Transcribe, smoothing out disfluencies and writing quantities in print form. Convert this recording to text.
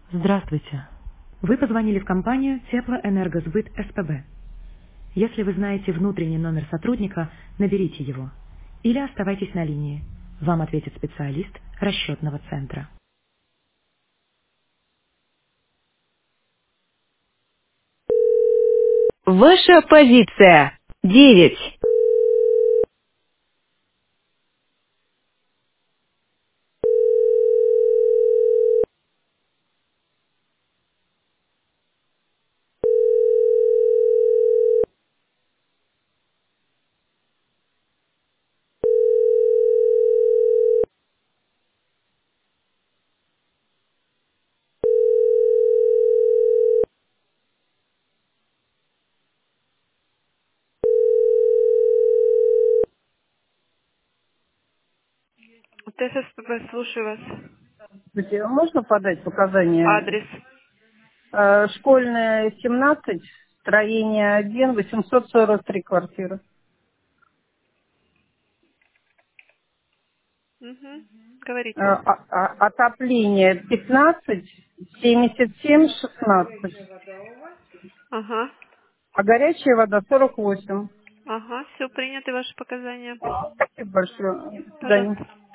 Здравствуйте. Вы позвонили в компанию Теплоэнергосбыт СПБ. Если вы знаете внутренний номер сотрудника, наберите его. Или оставайтесь на линии. Вам ответит специалист расчетного центра. Ваша позиция. 9. ТССПБ, слушаю вас. Здравствуйте. Можно подать показания? Адрес. Школьная, 17, строение 1, 843 квартиры. Угу. Говорите. Отопление 15, 77, 16. Ага. А горячая вода 48. Ага, все, приняты ваши показания. Спасибо большое. До свидания. Пожалуйста.